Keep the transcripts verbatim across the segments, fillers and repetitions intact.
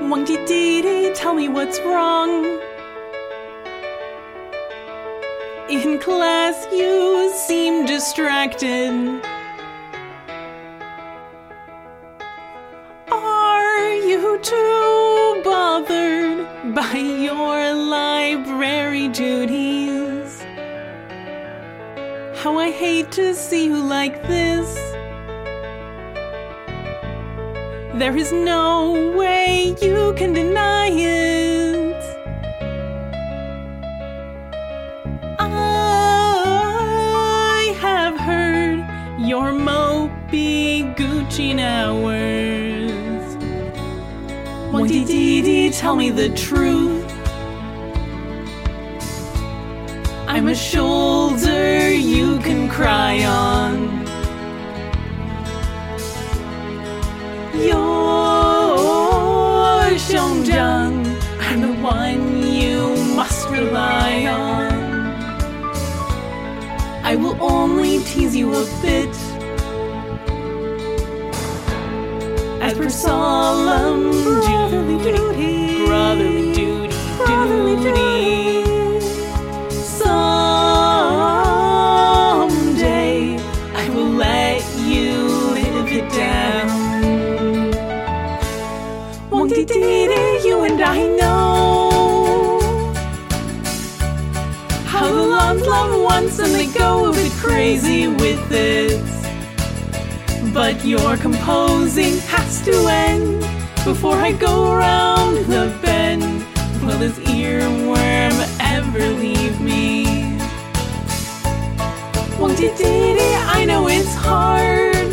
Wang Di Di Di, tell me what's wrong. In class you seem distracted. Are you too bothered by your library duties? How I hate to see you like this. There is no way you can deny it. I have heard your mopey Gucci hours. Wang Di Di Di, tell me the truth. I'm a shoulder you can cry on. You're Xiongzhang, I'm the one you must rely on. I will only tease you a bit, as per solemn brotherly duty, brotherly duty, brotherly duty. Someday I will let you live it down. Wang Di Di Di, you and I know how the loves love once and they go a bit crazy with it. But your composing has to end before I go around the bend. Will this earworm ever leave me? Wang Di Di Di, I know it's hard,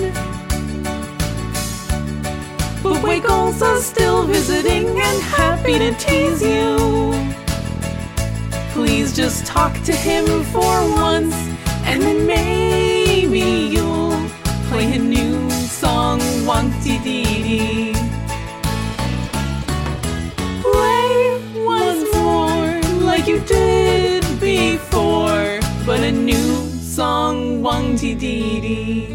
but Wei Gong's still visiting and happy to tease you. Please just talk to him for once, and then maybe you'll play a new song, Wang Di Di Di. Play once more like you did before, but a new song, Wang Di Di Di.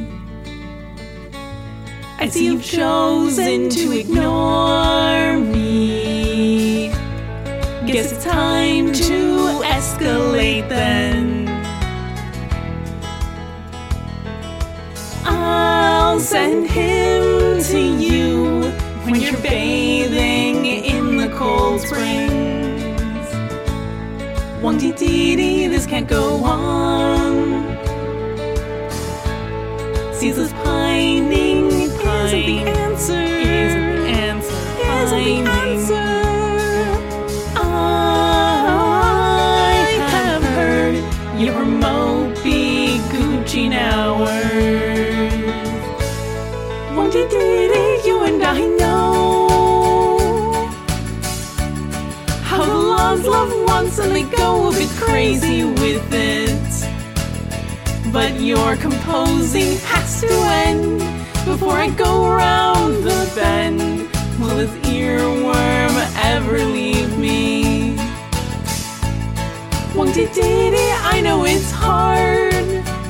I see you've chosen to ignore me. Guess it's time to escalate then. I'll send him to you when you're bathing in the cold springs. Wang Di Di Di, this can't go on. Ceaseless pining isn't the answer. Isn't the answer. Isn't the answer. I have heard your mopey Gucci hours. Wang Di Di Di, you and I know how the loves love once and they go a bit crazy with it. But your composing has to end before I go around the bend. Will this earworm ever leave me? Wang Di Di Di, I know it's hard,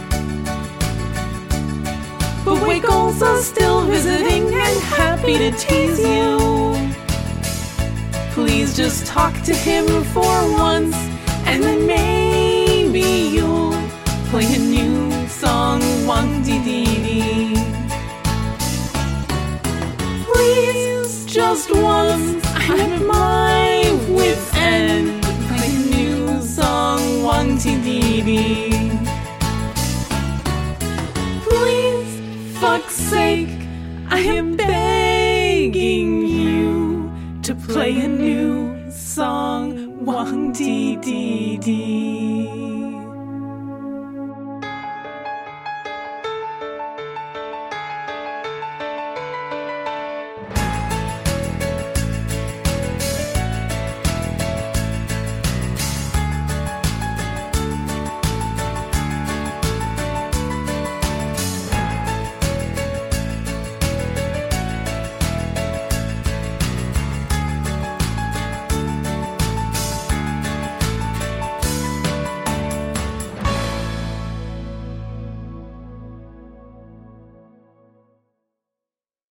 but Wei Gong's still visiting and happy to tease you. Please just talk to him for once, and then maybe you'll play a new song, Wang Di Di Di. Please, just once, I'm at my wit's end. Play a new song, Wang Di Di Di. Please, fuck's sake, I am begging you to play a new song, Wang Di Di Di.